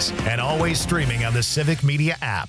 Sports, and always streaming on the Civic Media app.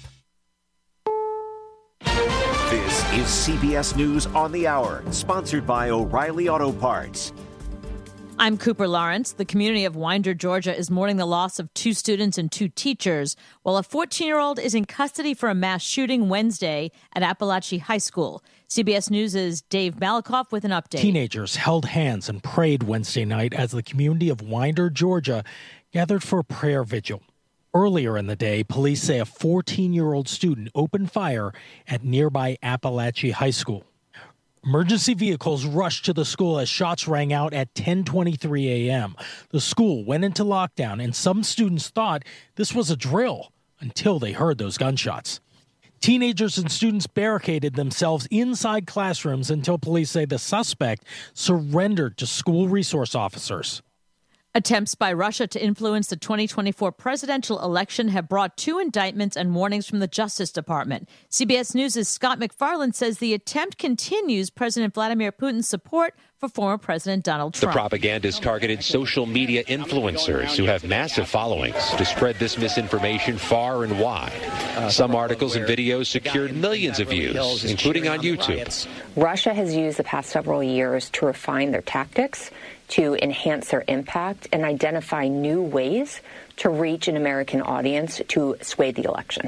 This is CBS News on the Hour, sponsored by O'Reilly Auto Parts. I'm Cooper Lawrence. The community of Winder, Georgia is mourning the loss of 2 students and 2 teachers, while a 14-year-old is in custody for a mass shooting Wednesday at Appalachia High School. CBS News' Dave Malakoff with an update. Teenagers held hands and prayed Wednesday night as the community of Winder, Georgia, gathered for a prayer vigil. Earlier in the day, police say a 14-year-old student opened fire at nearby Appalachia High School. Emergency vehicles rushed to the school as shots rang out at 10:23 a.m. The school went into lockdown, and some students thought this was a drill until they heard those gunshots. Teenagers and students barricaded themselves inside classrooms until police say the suspect surrendered to school resource officers. Attempts by Russia to influence the 2024 presidential election have brought 2 indictments and warnings from the Justice Department. CBS News' Scott McFarland says the attempt continues President Vladimir Putin's support for former President Donald Trump. The propagandist targeted social media influencers who have massive followings to spread this misinformation far and wide. Some articles and videos secured millions of views, including on YouTube. Russia has used the past several years to refine their tactics, to enhance their impact, and identify new ways to reach an American audience to sway the election.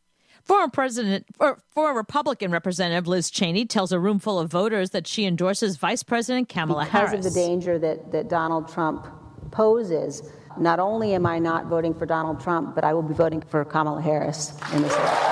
Former Republican Representative Liz Cheney tells a room full of voters that she endorses Vice President Kamala Harris. Because of the danger that Donald Trump poses, not only am I not voting for Donald Trump, but I will be voting for Kamala Harris in this election.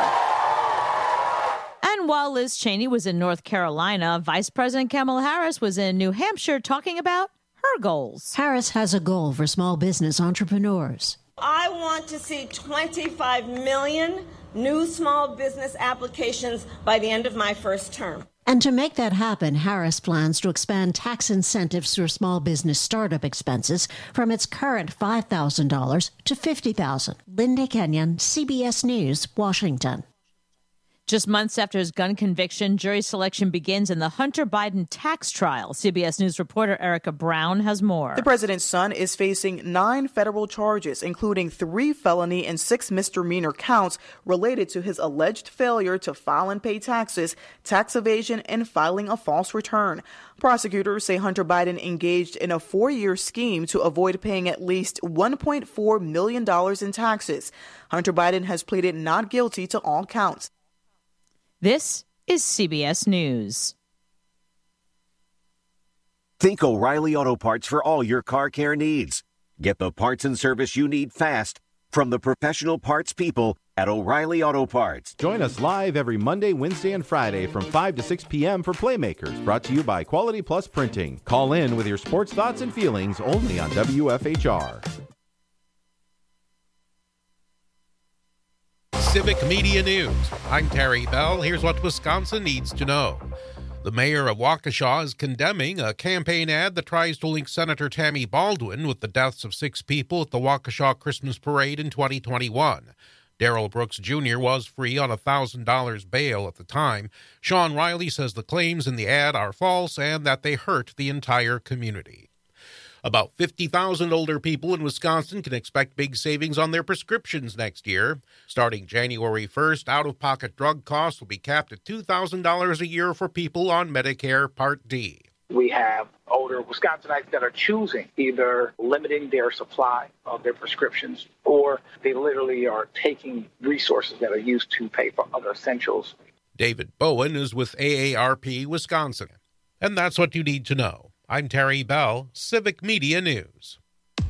And while Liz Cheney was in North Carolina, Vice President Kamala Harris was in New Hampshire talking about her goals. Harris has a goal for small business entrepreneurs. I want to see 25 million new small business applications by the end of my first term. And to make that happen, Harris plans to expand tax incentives for small business startup expenses from its current $5,000 to $50,000. Linda Kenyon, CBS News, Washington. Just months after his gun conviction, jury selection begins in the Hunter Biden tax trial. CBS News reporter Erica Brown has more. The president's son is facing 9 federal charges, including 3 felony and 6 misdemeanor counts related to his alleged failure to file and pay taxes, tax evasion, and filing a false return. Prosecutors say Hunter Biden engaged in a 4-year scheme to avoid paying at least $1.4 million in taxes. Hunter Biden has pleaded not guilty to all counts. This is CBS News. Think O'Reilly Auto Parts for all your car care needs. Get the parts and service you need fast from the professional parts people at O'Reilly Auto Parts. Join us live every Monday, Wednesday, and Friday from 5 to 6 p.m. for Playmakers, brought to you by Quality Plus Printing. Call in with your sports thoughts and feelings only on WFHR. Civic Media News. I'm Terry Bell. Here's what Wisconsin needs to know. The mayor of Waukesha is condemning a campaign ad that tries to link Senator Tammy Baldwin with the deaths of 6 people at the Waukesha Christmas Parade in 2021. Darrell Brooks Jr. was free on $1,000 bail at the time. Sean Riley says the claims in the ad are false and that they hurt the entire community. About 50,000 older people in Wisconsin can expect big savings on their prescriptions next year. Starting January 1st, out-of-pocket drug costs will be capped at $2,000 a year for people on Medicare Part D. We have older Wisconsinites that are choosing either limiting their supply of their prescriptions or they literally are taking resources that are used to pay for other essentials. David Bowen is with AARP Wisconsin. And that's what you need to know. I'm Terry Bell, Civic Media News.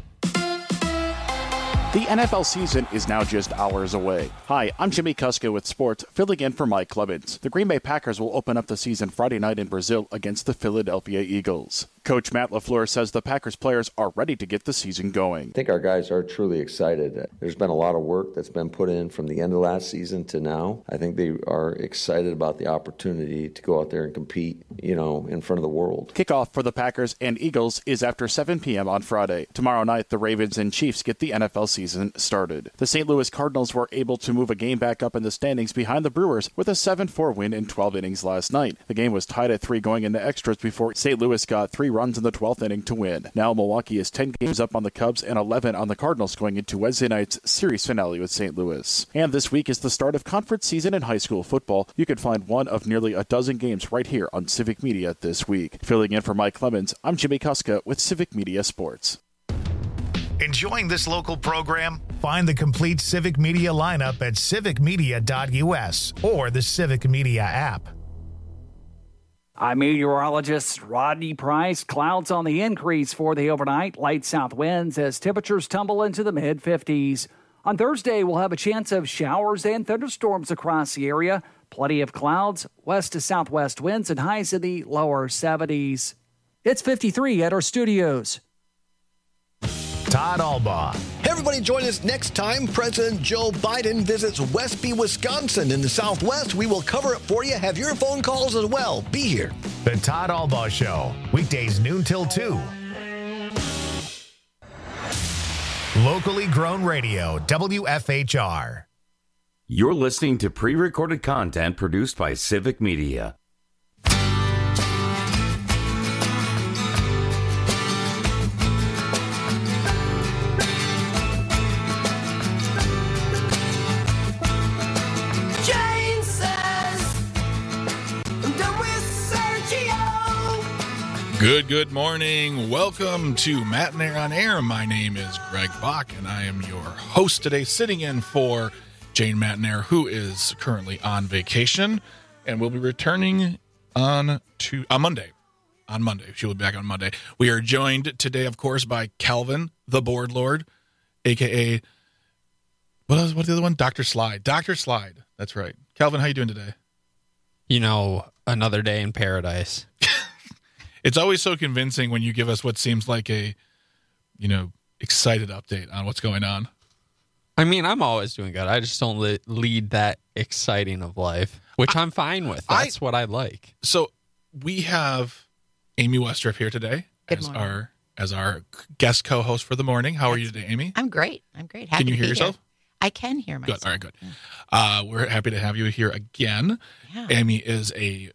The NFL season is now just hours away. Hi, I'm Jimmy Kuska with sports, filling in for Mike Clemens. The Green Bay Packers will open up the season Friday night in Brazil against the Philadelphia Eagles. Coach Matt LaFleur says the Packers players are ready to get the season going. I think our guys are truly excited. There's been a lot of work that's been put in from the end of last season to now. I think they are excited about the opportunity to go out there and compete, in front of the world. Kickoff for the Packers and Eagles is after 7 p.m. on Friday. Tomorrow night, the Ravens and Chiefs get the NFL season started. The St. Louis Cardinals were able to move a game back up in the standings behind the Brewers with a 7-4 win in 12 innings last night. The game was tied at 3 going into extras before St. Louis got 3 runs in the 12th inning to win. Now Milwaukee is 10 games up on the Cubs and 11 on the Cardinals going into Wednesday night's series finale with St. Louis. And this week is the start of conference season in high school football. You can find one of nearly a dozen games right here on Civic Media this week. Filling in for Mike Clemens, I'm Jimmy Kuska with Civic Media Sports. Enjoying this local program? Find the complete Civic Media lineup at civicmedia.us or the Civic Media app. I'm meteorologist Rodney Price. Clouds on the increase for the overnight. Light south winds as temperatures tumble into the mid-50s. On Thursday, we'll have a chance of showers and thunderstorms across the area. Plenty of clouds, west to southwest winds, and highs in the lower 70s. It's 53 at our studios. Todd Albaugh. Hey, everybody, join us next time President Joe Biden visits Westby, Wisconsin in the Southwest. We will cover it for you. Have your phone calls as well. Be here. The Todd Albaugh Show, weekdays noon till 2. Locally grown radio, WFHR. You're listening to pre-recorded content produced by Civic Media. Good morning. Welcome to Matinee on Air. My name is Greg Bach, and I am your host today, sitting in for Jane Matinee, who is currently on vacation, and will be returning on Monday. On Monday. She will be back on Monday. We are joined today, of course, by Calvin, the Board Lord, a.k.a. What's the other one? Dr. Slide. Dr. Slide. That's right. Calvin, how you doing today? You know, another day in paradise. It's always so convincing when you give us what seems like a, excited update on what's going on. I mean, I'm always doing good. I just don't lead that exciting of life, which I'm fine with. That's what I like. So we have Amy Westrup here today as our guest co-host for the morning. How are you today, Amy? I'm great. Happy Can you hear yourself? Here. I can hear myself. Good. All right, good. We're happy to have you here again. Yeah. Amy is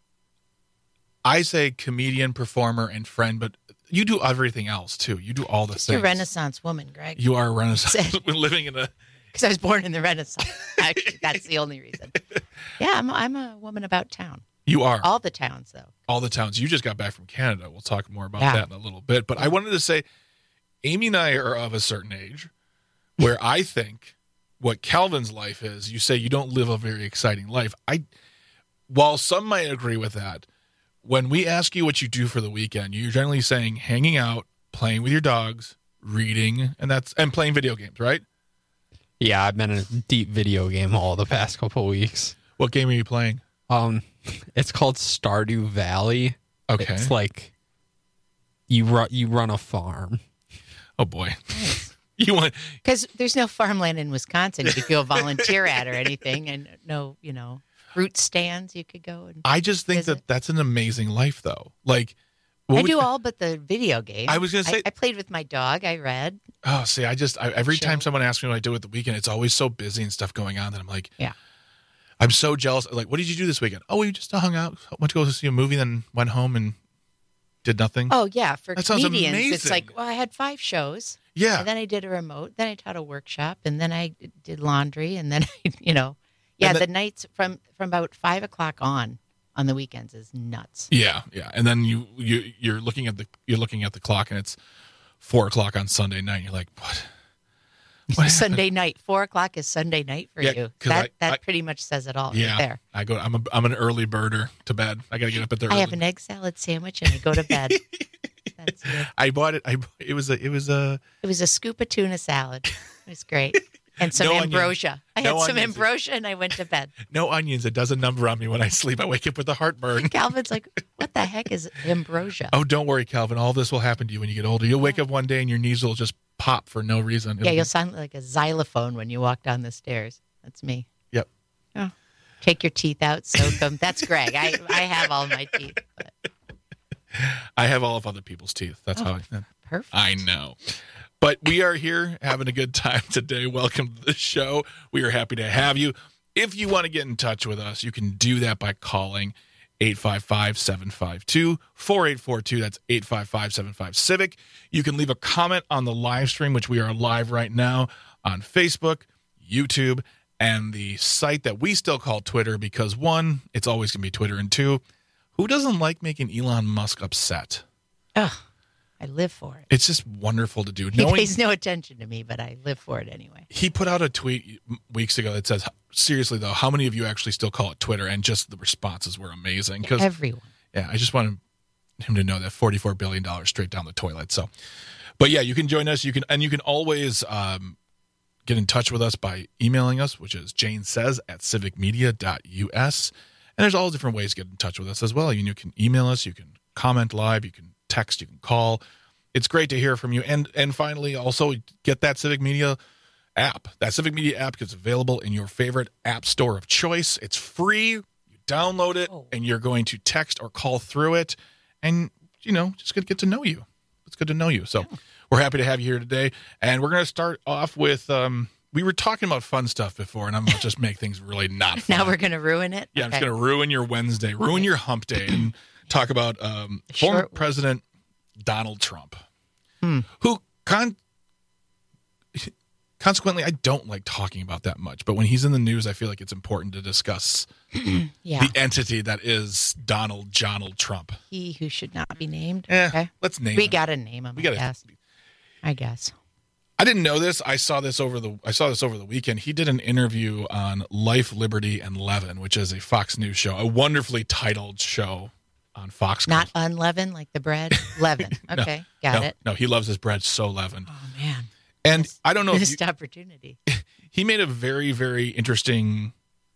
I say comedian, performer, and friend, but you do everything else, too. You do all the things. You're a Renaissance woman, Greg. You are a Renaissance woman living in a... Because I was born in the Renaissance. Actually, that's the only reason. Yeah, I'm a woman about town. You are. All the towns, though. All the towns. You just got back from Canada. We'll talk more about that in a little bit. But I wanted to say, Amy and I are of a certain age where I think what Calvin's life is, you say you don't live a very exciting life. While some might agree with that, when we ask you what you do for the weekend, you're generally saying hanging out, playing with your dogs, reading, and playing video games, right? Yeah, I've been in a deep video game all the past couple of weeks. What game are you playing? It's called Stardew Valley. Okay. It's like you run a farm. Oh boy. Because there's no farmland in Wisconsin you could go volunteer at or anything, and no, fruit stands you could go and I just think that's an amazing life, though. Like, I do all but the video game. I was going to say... I played with my dog. I read. Oh, see, every time someone asks me what I do at the weekend, it's always so busy and stuff going on that I'm like... Yeah. I'm so jealous. Like, what did you do this weekend? Oh, we just hung out, went to go see a movie, then went home and did nothing. Oh, yeah. For that comedians, sounds amazing. It's like, well, I had 5 shows. Yeah. And then I did a remote. Then I taught a workshop. And then I did laundry. And then, Yeah, the nights from about 5 o'clock on the weekends is nuts. Yeah. And then you're looking at the clock and it's 4 o'clock on Sunday night. And you're like, what? Sunday night, 4 o'clock is Sunday night for you. That pretty much says it all. Yeah, right there. I'm an early birder to bed. I got to get up at the. I have an egg salad sandwich and I go to bed. That's it. I bought it. It was a scoop of tuna salad. It was great. And some ambrosia. I had some ambrosia and I went to bed. No onions. It does a number on me when I sleep. I wake up with a heartburn. Calvin's like, what the heck is ambrosia? Oh, don't worry, Calvin. All this will happen to you when you get older. You'll wake up one day and your knees will just pop for no reason. You'll sound like a xylophone when you walk down the stairs. That's me. Yep. Oh. Take your teeth out, soak them. That's Greg. I have all my teeth. But... I have all of other people's teeth. That's how I... Perfect. I know. But we are here having a good time today. Welcome to the show. We are happy to have you. If you want to get in touch with us, you can do that by calling 855-752-4842. That's 855-75-CIVIC. You can leave a comment on the live stream, which we are live right now on Facebook, YouTube, and the site that we still call Twitter because, one, it's always going to be Twitter, and two, who doesn't like making Elon Musk upset? Ugh, I live for it. It's just wonderful to do. He pays no attention to me, but I live for it anyway. He put out a tweet weeks ago that says, seriously, though, how many of you actually still call it Twitter? And just the responses were amazing. Everyone. Yeah, I just wanted him to know that $44 billion straight down the toilet. So, but yeah, you can join us. You can always get in touch with us by emailing us, which is janesays@civicmedia.us. And there's all different ways to get in touch with us as well. You can email us, you can comment live, you can text, you can call. It's great to hear from you. And finally, also get that Civic Media app. That Civic Media app is available in your favorite app store of choice. It's free. You download it, and you're going to text or call through it. And, just get to know you. It's good to know you. So we're happy to have you here today. And we're going to start off with, we were talking about fun stuff before, and I'm going to just make things really not fun. Now we're going to ruin it? Yeah, okay. I'm just going to ruin your Wednesday, ruin your hump day, and talk about former President Donald Trump, who consequently I don't like talking about that much. But when he's in the news, I feel like it's important to discuss the entity that is Donald Trump. He who should not be named. Okay. Let's name him. We got to name him, I guess. I didn't know this. I saw this over the weekend. He did an interview on Life, Liberty, and Levin, which is a Fox News show, a wonderfully titled show on Fox. Not unleavened like the bread? Levin. Okay, got it. No, he loves his bread so leavened. Oh, man. And I don't know. Missed opportunity. He made a very, very interesting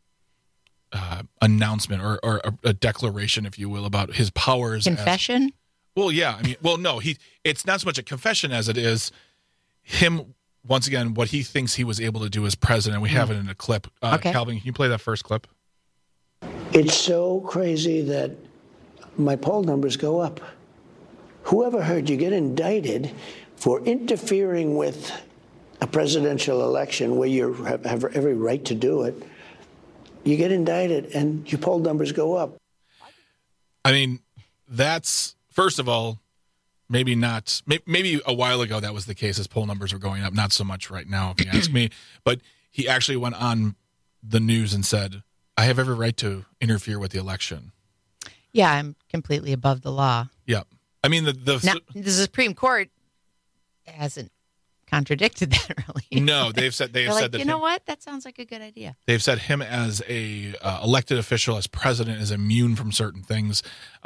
announcement or a declaration, if you will, about his powers. Confession? No. It's not so much a confession as it is him, once again, what he thinks he was able to do as president. We have it in a clip. Okay. Calvin, can you play that first clip? It's so crazy that my poll numbers go up. Whoever heard you get indicted for interfering with a presidential election where you have every right to do it? You get indicted and your poll numbers go up. I mean, that's, first of all, maybe a while ago that was the case. His poll numbers were going up. Not so much right now, if you ask me. But he actually went on the news and said, I have every right to interfere with the election. Yeah, I'm completely above the law. Yeah. I mean, the Supreme Court hasn't contradicted that, really. No, they've said that. You know what? That sounds like a good idea. They've said him as a elected official, as president, is immune from certain things,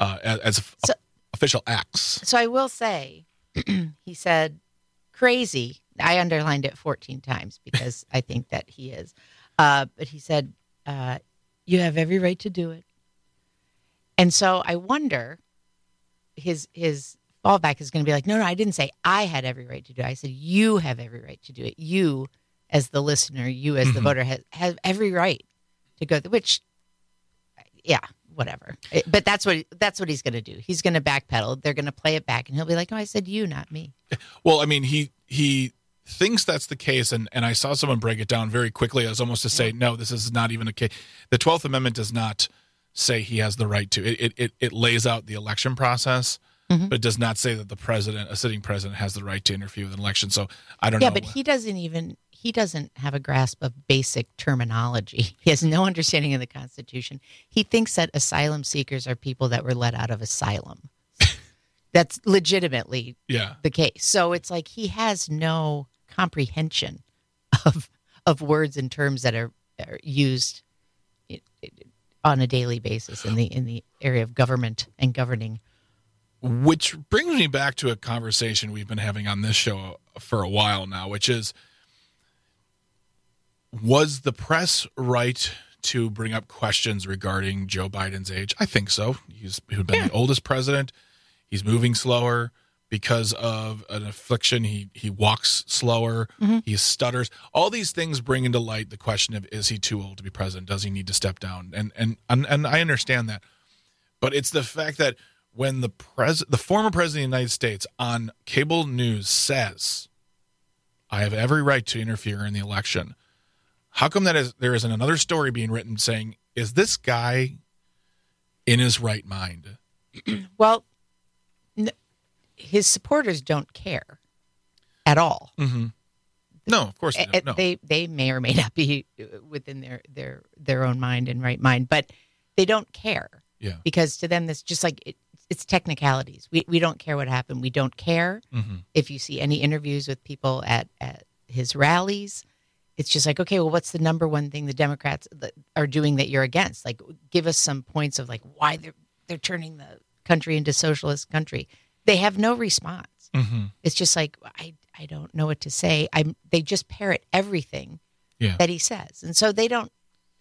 official acts. So I will say, he said, crazy. I underlined it 14 times because I think that he is. But he said, you have every right to do it. And so I wonder, his fallback is going to be like, no, I didn't say I had every right to do it. I said, you have every right to do it. You, as the listener, you as the voter, have every right to go, which, yeah, whatever. But that's what he's going to do. He's going to backpedal. They're going to play it back, and he'll be like, no, I said you, not me. Well, I mean, he thinks that's the case, and I saw someone break it down very quickly as almost to say, no, this is not even a case. The 12th Amendment does not say he has the right to. It lays out the election process, but it does not say that a sitting president, has the right to interfere with an election. So I don't know. Yeah, but he doesn't have a grasp of basic terminology. He has no understanding of the Constitution. He thinks that asylum seekers are people that were let out of asylum. That's legitimately the case. So it's like he has no comprehension of words and terms that are used on a daily basis in the area of government and governing. Which brings me back to a conversation we've been having on this show for a while now, which is, was the press right to bring up questions regarding Joe Biden's age? I think so. He's been the oldest president. He's moving slower because of an affliction. He walks slower. He stutters. All these things bring into light the question of, is he too old to be president? Does he need to step down? And I understand that. But it's the fact that when the former president of the United States on cable news says, I have every right to interfere in the election, how come there isn't another story being written saying, is this guy in his right mind? Well, his supporters don't care at all. Mm-hmm. No, of course not. No. They may or may not be within their own mind and right mind, but they don't care. Yeah. Because to them, this just like it's technicalities. We don't care what happened. We don't care if you see any interviews with people at his rallies. It's just like, okay, well, what's the number one thing the Democrats are doing that you're against? Like, give us some points of like why they're turning the country into socialist country. They have no response. It's just like I don't know what to say. They just parrot everything that he says, and so they don't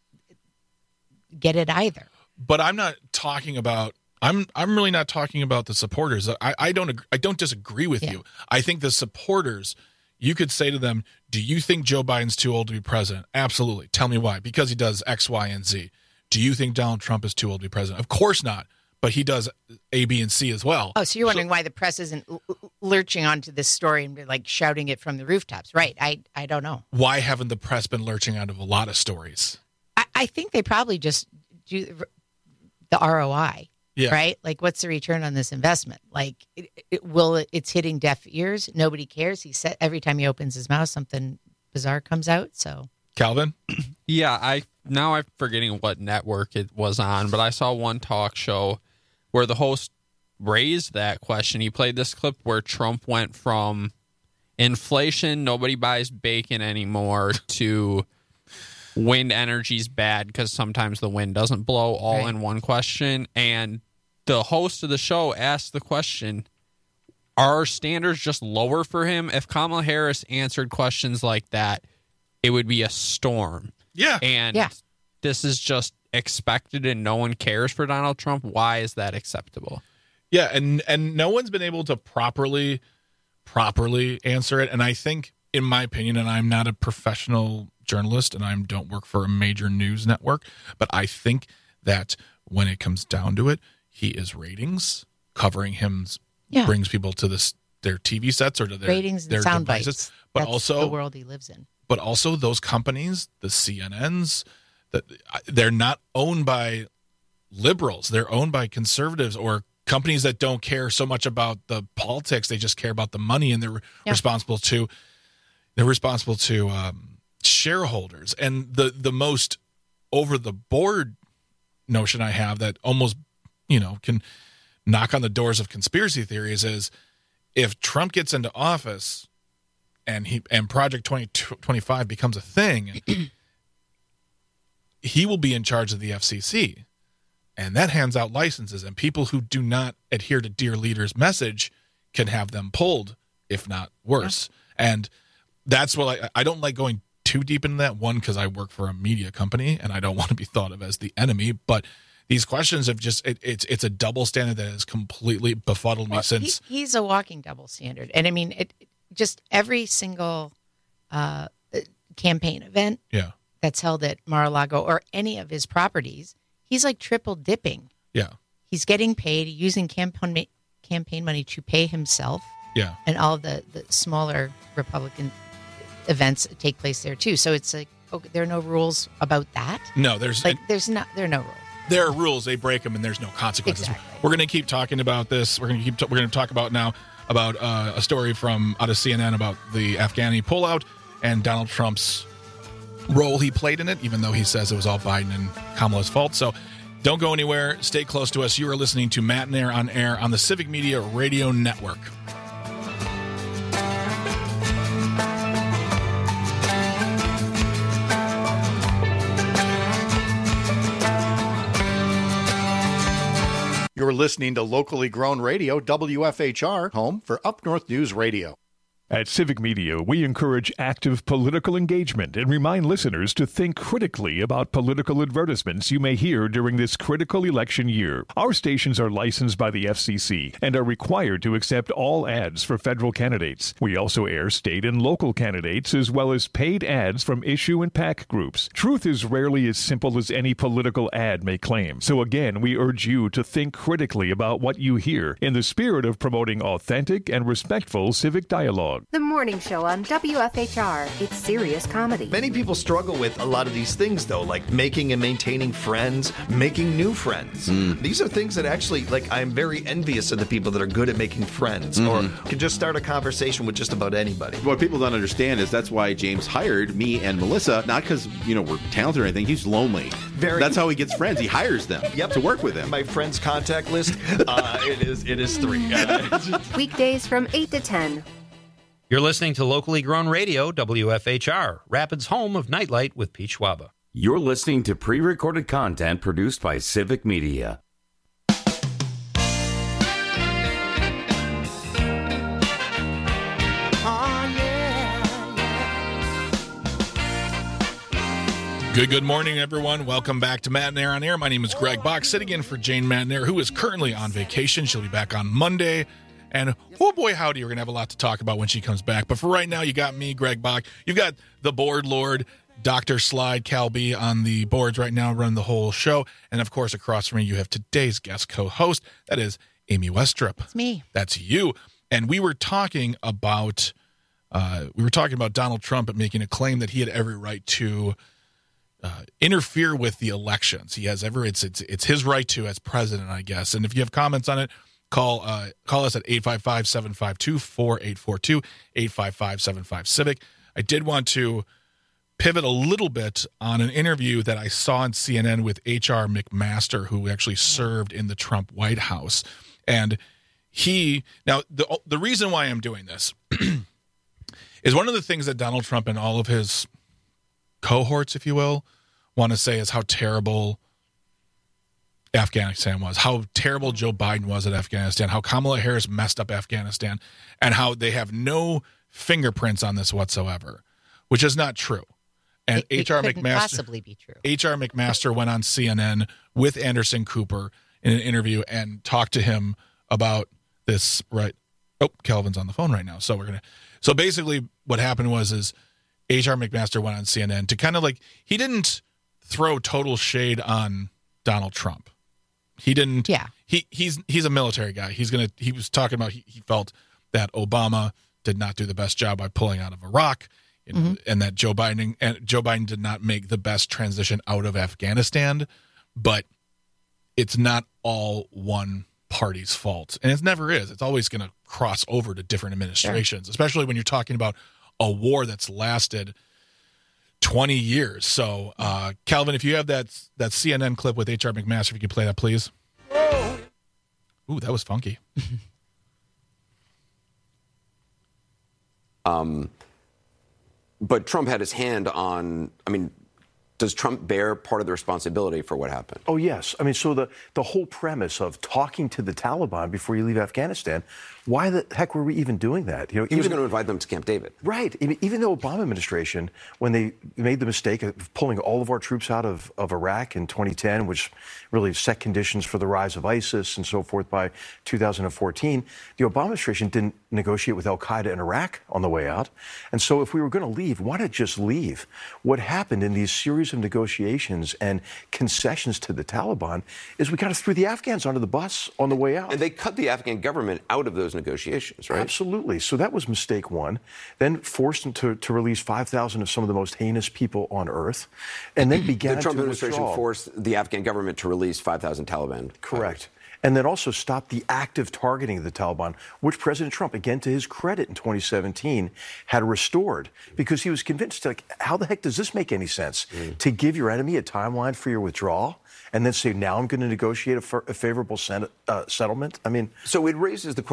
get it either. But I'm not talking about. I'm really not talking about the supporters. I don't disagree with you. I think the supporters. You could say to them, do you think Joe Biden's too old to be president? Absolutely. Tell me why. Because he does X, Y, and Z. Do you think Donald Trump is too old to be president? Of course not. But he does A, B, and C as well. Oh, so you're wondering why the press isn't lurching onto this story and like shouting it from the rooftops. Right. I don't know. Why haven't the press been lurching out of a lot of stories? I think they probably just do the ROI. Yeah. Right? Like, what's the return on this investment? Like, it's hitting deaf ears. Nobody cares. He said every time he opens his mouth, something bizarre comes out. So, Calvin? Yeah, I'm forgetting what network it was on, but I saw one talk show where the host raised that question. He played this clip where Trump went from inflation, nobody buys bacon anymore, to wind energy's bad because sometimes the wind doesn't blow, all in one question. And the host of the show asked the question, are standards just lower for him? If Kamala Harris answered questions like that, it would be a storm. Yeah. And this is just expected and no one cares for Donald Trump. Why is that acceptable? Yeah, and no one's been able to properly answer it. And I think, in my opinion, and I'm not a professional journalist and I don't work for a major news network, but I think that when it comes down to it, he is ratings. Covering him brings people to their TV sets or to their ratings and their sound devices. bites. But That's also the world he lives in. But also those companies, the CNNs, they're not owned by liberals. They're owned by conservatives or companies that don't care so much about the politics. They just care about the money, and they're responsible to shareholders. And the most over the board notion I have that almost can knock on the doors of conspiracy theories is if Trump gets into office and Project 2025 becomes a thing, he will be in charge of the FCC, and that hands out licenses, and people who do not adhere to Dear Leader's message can have them pulled, if not worse. And that's what I don't like going too deep into that, one, because I work for a media company and I don't want to be thought of as the enemy, but these questions have just it's a double standard that has completely befuddled me since he's a walking double standard. And I mean, it just every single campaign event that's held at Mar-a-Lago or any of his properties, he's like triple dipping. Yeah. He's getting paid, using campaign money to pay himself. Yeah. And all of the smaller Republican events take place there too. So it's like, okay, there are no rules about that. No, there are no rules. There are rules, they break them, and there's no consequences. Exactly. We're going to keep talking about this. We're going to talk about now about a story out of CNN about the Afghani pullout and Donald Trump's role he played in it, even though he says it was all Biden and Kamala's fault. So don't go anywhere. Stay close to us. You are listening to Matt and Air on Air on the Civic Media Radio Network. You're listening to locally grown radio, WFHR, home for Up North News Radio. At Civic Media, we encourage active political engagement and remind listeners to think critically about political advertisements you may hear during this critical election year. Our stations are licensed by the FCC and are required to accept all ads for federal candidates. We also air state and local candidates as well as paid ads from issue and PAC groups. Truth is rarely as simple as any political ad may claim. So again, we urge you to think critically about what you hear in the spirit of promoting authentic and respectful civic dialogue. out. The morning show on WFHR. It's serious comedy. Many people struggle with a lot of these things, though, like making and maintaining friends, making new friends. These are things that actually, like, I'm very envious of the people that are good at making friends or can just start a conversation with just about anybody. What people don't understand is that's why James hired me and Melissa, not because, we're talented or anything. He's lonely. That's how he gets friends. He hires them to work with him. My friends' contact list, it is 3. Weekdays from 8 to 10. You're listening to locally grown radio, WFHR, Rapids' home of Nightlight with Pete Schwaba. You're listening to pre-recorded content produced by Civic Media. Good morning, everyone. Welcome back to Matt and Air on Air. My name is Greg Bach, sitting in for Jane Matnair, who is currently on vacation. She'll be back on Monday. And oh boy, howdy, we're going to have a lot to talk about when she comes back. But for right now, you got me, Greg Bach. You've got the board lord, Dr. Slide Cal B on the boards right now, running the whole show. And of course, across from me, you have today's guest co-host. That is Amy Westrup. It's me. That's you. And we were talking about Donald Trump making a claim that he had every right to interfere with the elections. He has it's his right to as president, I guess. And if you have comments on it, call us at 855-752-4842, 855-75-CIVIC. I did want to pivot a little bit on an interview that I saw on CNN with H.R. McMaster, who actually served in the Trump White House. And the reason why I'm doing this is one of the things that Donald Trump and all of his cohorts, if you will, want to say is how terrible Afghanistan was, how terrible Joe Biden was at Afghanistan, how Kamala Harris messed up Afghanistan, and how they have no fingerprints on this whatsoever, which is not true. And H.R. McMaster possibly be true. H.R. McMaster went on CNN with Anderson Cooper in an interview and talked to him about this. Right? Oh, Calvin's on the phone right now, so So basically, what happened was H.R. McMaster went on CNN to kind of he didn't throw total shade on Donald Trump. He didn't. Yeah. He's a military guy. He was talking about he felt that Obama did not do the best job by pulling out of Iraq, and that Joe Biden did not make the best transition out of Afghanistan. But it's not all one party's fault, and it never is. It's always going to cross over to different administrations, especially when you're talking about a war that's lasted 20 years. So, Calvin, if you have that CNN clip with H.R. McMaster, if you could play that, please. Ooh, that was funky. But Trump had his hand on, does Trump bear part of the responsibility for what happened? Oh, yes. So the whole premise of talking to the Taliban before you leave Afghanistan, why the heck were we even doing that? He was going to invite them to Camp David. Right. Even the Obama administration, when they made the mistake of pulling all of our troops out of Iraq in 2010, which really set conditions for the rise of ISIS and so forth by 2014, the Obama administration didn't negotiate with al-Qaeda in Iraq on the way out. And so if we were going to leave, why not just leave? What happened in these series of negotiations and concessions to the Taliban is we kind of threw the Afghans under the bus on the way out. And they cut the Afghan government out of those negotiations, right? Absolutely. So that was mistake one. Then forced them to release 5,000 of some of the most heinous people on earth. And then began the Trump to administration withdraw. forced the Afghan government to release 5,000 Taliban. Correct. And then also stopped the active targeting of the Taliban, which President Trump, again to his credit in 2017, had restored because he was convinced, how the heck does this make any sense? To give your enemy a timeline for your withdrawal and then say, now I'm going to negotiate a favorable settlement? So it raises the question.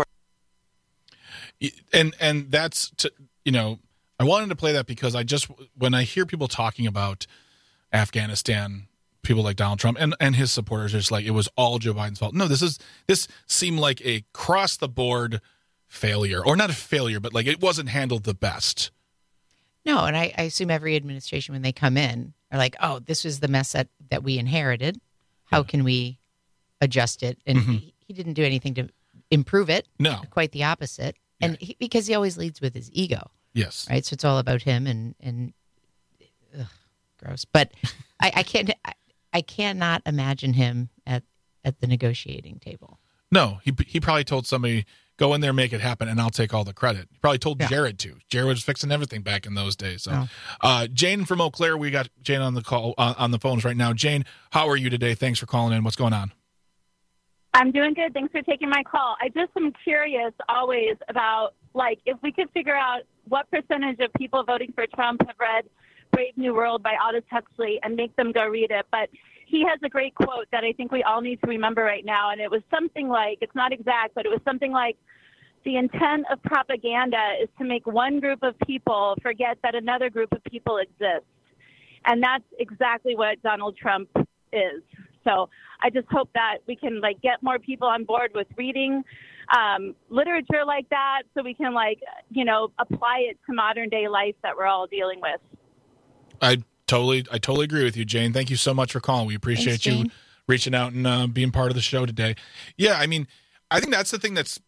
And that's, I wanted to play that because when I hear people talking about Afghanistan, people like Donald Trump and his supporters are just it was all Joe Biden's fault. No, this seemed like a cross the board failure, or not a failure, but it wasn't handled the best. No, and I assume every administration when they come in are like, oh, this was the mess that we inherited. How can we adjust it? And he didn't do anything to improve it. No, quite the opposite. Yeah. And because he always leads with his ego. Yes. Right. So it's all about him and gross. But I cannot imagine him at the negotiating table. No, he probably told somebody, Go in there, make it happen, and I'll take all the credit. He probably told Jared to. Jared was fixing everything back in those days. So, Jane from Eau Claire, we got Jane on the call on the phones right now. Jane, how are you today? Thanks for calling in. What's going on? I'm doing good. Thanks for taking my call. I just am curious always about, like, if we could figure out what percentage of people voting for Trump have read Brave New World by Aldous Huxley and make them go read it. But he has a great quote that I think we all need to remember right now. And it was something like, it's not exact, but it was something like, the intent of propaganda is to make one group of people forget that another group of people exists. And that's exactly what Donald Trump is. So I just hope that we can, like, get more people on board with reading literature like that, so we can, like, you know, apply it to modern day life that we're all dealing with. I totally agree with you, Jane. Thank you so much for calling. We appreciate you reaching out and being part of the show today. Yeah, I mean, I think that's the thing that's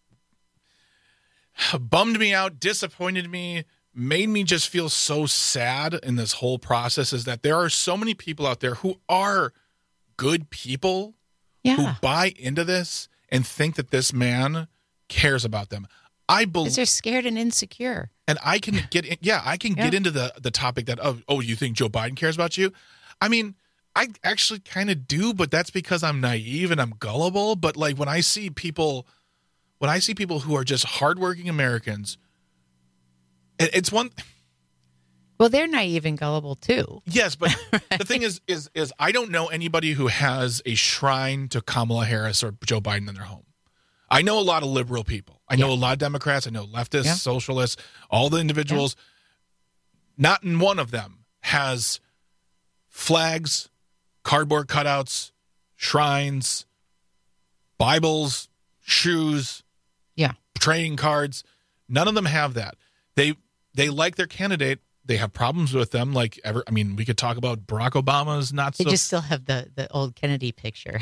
bummed me out, disappointed me, made me just feel so sad in this whole process, is that there are so many people out there who are good people who buy into this and think that this man cares about them. Because they're scared and insecure. And I can get get into the topic that, you think Joe Biden cares about you? I mean, I actually kind of do, but that's because I'm naive and I'm gullible. But, like, when I see people who are just hardworking Americans, it's one. Well, they're naive and gullible too. Yes, but the thing is I don't know anybody who has a shrine to Kamala Harris or Joe Biden in their home. I know a lot of liberal people. I know a lot of Democrats. I know leftists, socialists, all the individuals. Not in one of them has flags, cardboard cutouts, shrines, Bibles, shoes, trading cards. None of them have that. They like their candidate. They have problems with them. We could talk about Barack Obama's not so. They just still have the old Kennedy picture.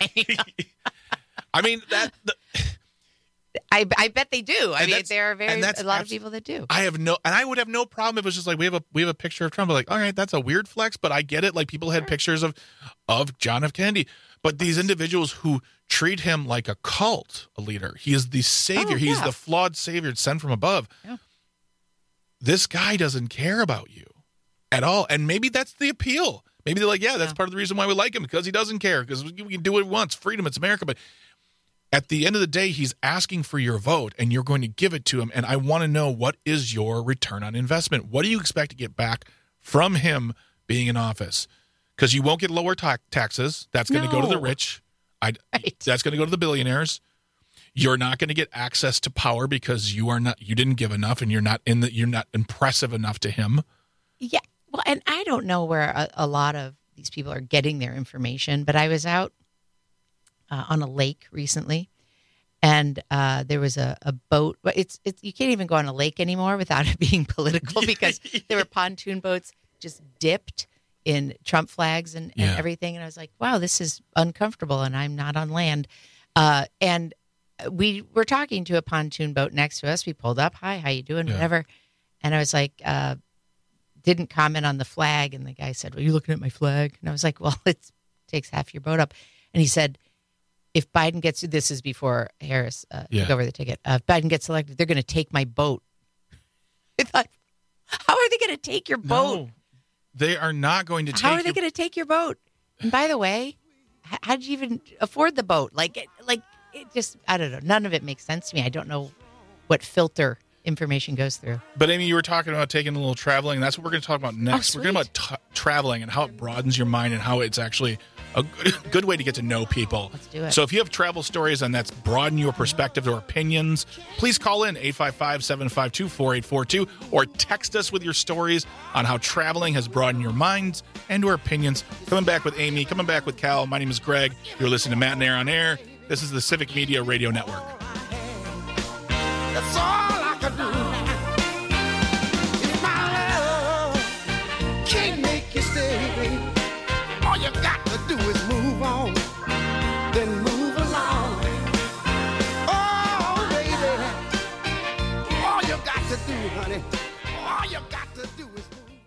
I mean, I bet they do. I mean, there are a lot of people that do. I would have no problem if it was just like we have a picture of Trump. Like, all right, that's a weird flex, but I get it. Like, people had pictures of John F. Kennedy, but these individuals who treat him like a cult, a leader. He is the savior. He's the flawed savior sent from above. Yeah. This guy doesn't care about you at all, and maybe that's the appeal. Maybe they're like, that's part of the reason why we like him, because he doesn't care, because we can do what he wants. Freedom, it's America. But at the end of the day, he's asking for your vote, and you're going to give it to him. And I want to know, what is your return on investment? What do you expect to get back from him being in office? Because you won't get lower taxes. That's going to go to the rich. That's going to go to the billionaires. You're not going to get access to power because you didn't give enough, and you're not impressive enough to him. Yeah. Well, and I don't know where a lot of these people are getting their information, but I was out on a lake recently, and there was a boat. It's you can't even go on a lake anymore without it being political, because there were pontoon boats just dipped in Trump flags and everything. And I was like, wow, this is uncomfortable, and I'm not on land. And we were talking to a pontoon boat next to us. We pulled up. Hi, how you doing? Whatever. And I was like, didn't comment on the flag. And the guy said, well, you looking at my flag? And I was like, well, it takes half your boat up. And he said, if Biden gets, this is before Harris took over the ticket. If Biden gets elected, they're going to take my boat. I thought, how are they going to take your boat? No, they are not going to take. How are they going to take your boat? And by the way, how did you even afford the boat? It just, I don't know. None of it makes sense to me. I don't know what filter information goes through. But Amy, you were talking about taking a little traveling. That's what we're going to talk about next. We're going to talk about traveling and how it broadens your mind and how it's actually a good way to get to know people. Let's do it. So if you have travel stories and that's broaden your perspective or opinions, please call in 855-752-4842 or text us with your stories on how traveling has broadened your minds and your opinions. Coming back with Amy, coming back with Cal. My name is Greg. You're listening to Matt and Air on Air. This is the Civic Media Radio Network. That's all I can do. If my love can't make you stay, all you got to do is move on, then move along. Oh, baby, all you got to do, honey, all you got to do is move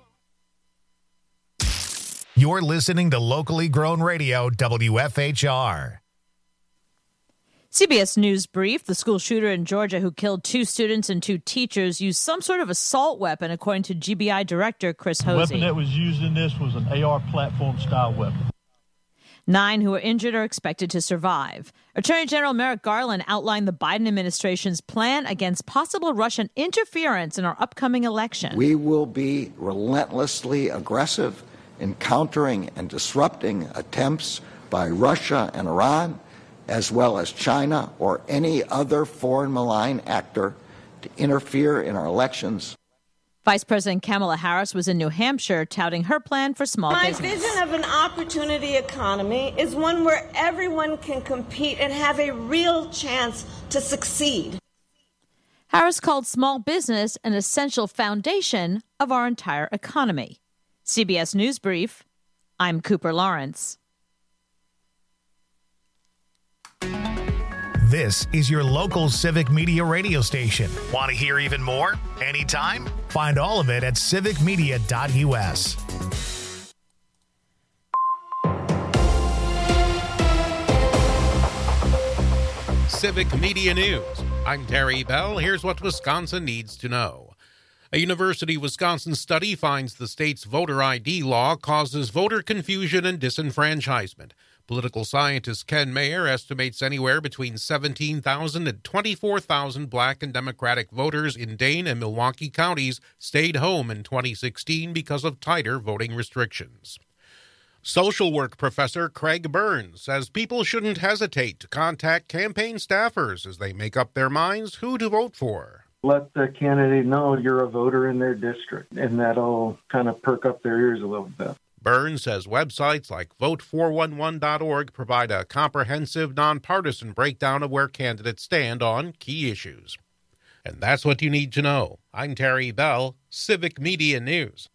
on. You're listening to locally grown radio, WFHR. CBS News Brief. The school shooter in Georgia who killed 2 students and 2 teachers used some sort of assault weapon, according to GBI Director Chris Hosey. The weapon that was used in this was an AR platform-style weapon. 9 who were injured are expected to survive. Attorney General Merrick Garland outlined the Biden administration's plan against possible Russian interference in our upcoming election. We will be relentlessly aggressive in countering and disrupting attempts by Russia and Iran, as well as China or any other foreign malign actor to interfere in our elections. Vice President Kamala Harris was in New Hampshire touting her plan for small business. My vision of an opportunity economy is one where everyone can compete and have a real chance to succeed. Harris called small business an essential foundation of our entire economy. CBS News Brief, I'm Cooper Lawrence. This is your local Civic Media radio station. Want to hear even more? Anytime? Find all of it at civicmedia.us. Civic Media News. I'm Terry Bell. Here's what Wisconsin needs to know. A University of Wisconsin study finds the state's voter ID law causes voter confusion and disenfranchisement. Political scientist Ken Mayer estimates anywhere between 17,000 and 24,000 black and Democratic voters in Dane and Milwaukee counties stayed home in 2016 because of tighter voting restrictions. Social work professor Craig Burns says people shouldn't hesitate to contact campaign staffers as they make up their minds who to vote for. Let the candidate know you're a voter in their district, and that'll kind of perk up their ears a little bit. Burns says websites like vote411.org provide a comprehensive, nonpartisan breakdown of where candidates stand on key issues. And that's what you need to know. I'm Terry Bell, Civic Media News.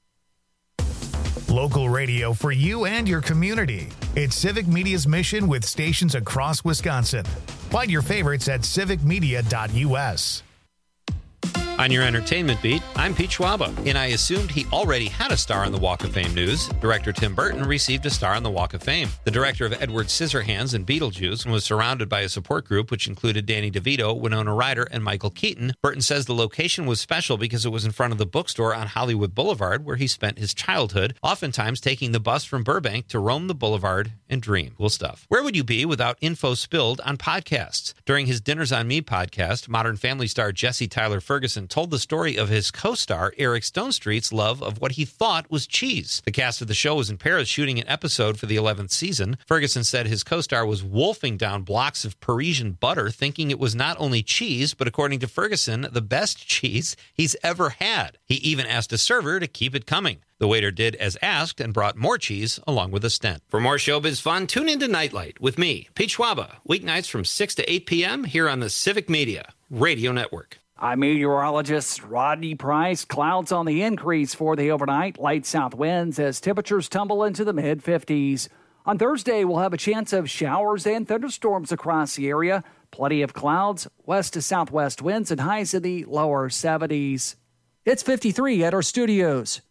Local radio for you and your community. It's Civic Media's mission with stations across Wisconsin. Find your favorites at civicmedia.us. On your entertainment beat, I'm Pete Schwaba, and I assumed he already had a star on the Walk of Fame news. Director Tim Burton received a star on the Walk of Fame. The director of Edward Scissorhands and Beetlejuice was surrounded by a support group which included Danny DeVito, Winona Ryder, and Michael Keaton. Burton says the location was special because it was in front of the bookstore on Hollywood Boulevard where he spent his childhood, oftentimes taking the bus from Burbank to roam the boulevard and dream. Cool stuff. Where would you be without info spilled on podcasts? During his Dinners on Me podcast, Modern Family star Jesse Tyler Ferguson told the story of his co-star Eric Stonestreet's love of what he thought was cheese. The cast of the show was in Paris shooting an episode for the 11th season. Ferguson said his co-star was wolfing down blocks of Parisian butter, thinking it was not only cheese, but according to Ferguson, the best cheese he's ever had. He even asked a server to keep it coming. The waiter did as asked and brought more cheese along with a stent. For more showbiz fun, tune into Nightlight with me, Pete Schwaba, weeknights from 6 to 8 p.m. here on the Civic Media Radio Network. I'm meteorologist Rodney Price. Clouds on the increase for the overnight. Light south winds as temperatures tumble into the mid-50s. On Thursday, we'll have a chance of showers and thunderstorms across the area. Plenty of clouds, west to southwest winds, and highs in the lower 70s. It's 53 at our studios.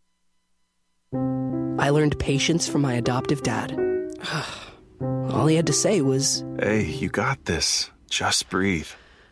I learned patience from my adoptive dad. All he had to say was, "Hey, you got this. Just breathe."